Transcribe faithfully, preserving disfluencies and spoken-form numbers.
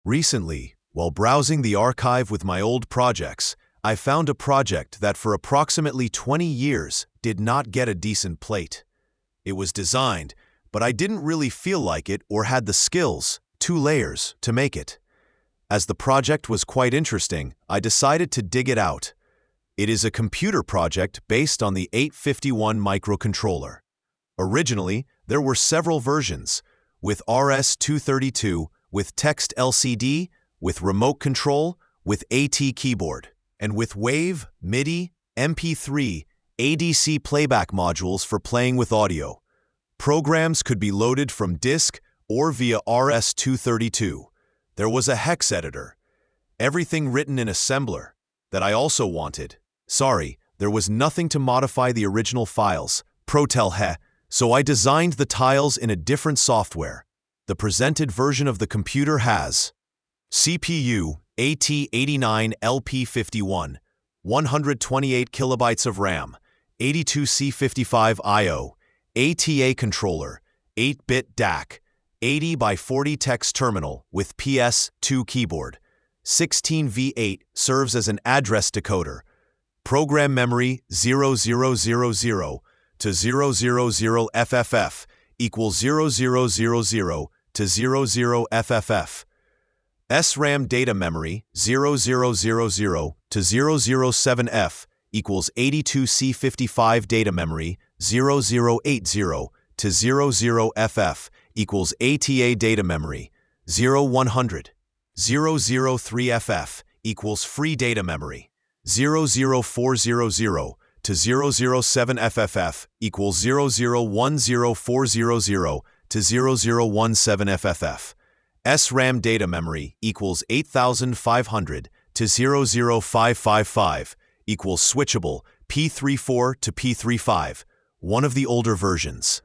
Recently, while browsing the archive with my old projects, I found a project that for approximately twenty years did not get a decent plate. It was designed, but I didn't really feel like it or had the skills, two layers, to make it. As the project was quite interesting, I decided to dig it out. It is a computer project based on the eight fifty-one microcontroller. Originally, there were several versions, with R S two thirty-two, with text L C D, with remote control, with AT keyboard, and with WAV, MIDI, M P three, A D C playback modules for playing with audio. Programs could be loaded from disk or via R S two thirty-two. There was a hex editor. Everything written in assembler that I also wanted. Sorry, there was nothing to modify the original files, Protel-he, so I designed the tiles in a different software. The presented version of the computer has C P U A T eighty-nine L P fifty-one, one hundred twenty-eight kilobytes of RAM, eighty-two C fifty-five I O, A T A controller, eight bit D A C, eighty by forty text terminal with P S two keyboard, sixteen V eight serves as an address decoder, program memory zero zero zero zero to zero zero zero F F F equals zero zero zero zero to zero zero F F F. S RAM data memory zero zero zero zero to zero zero seven F equals eighty-two C fifty-five data memory zero zero eight zero to zero zero F F equals A T A data memory zero one hundred. zero zero three F F equals free data memory zero zero four zero zero to zero zero seven F F F equals zero zero one zero four zero zero to zero zero one seven F F F. S RAM data memory equals eight thousand five hundred to zero zero five five five equals switchable P thirty-four to P thirty-five, one of the older versions.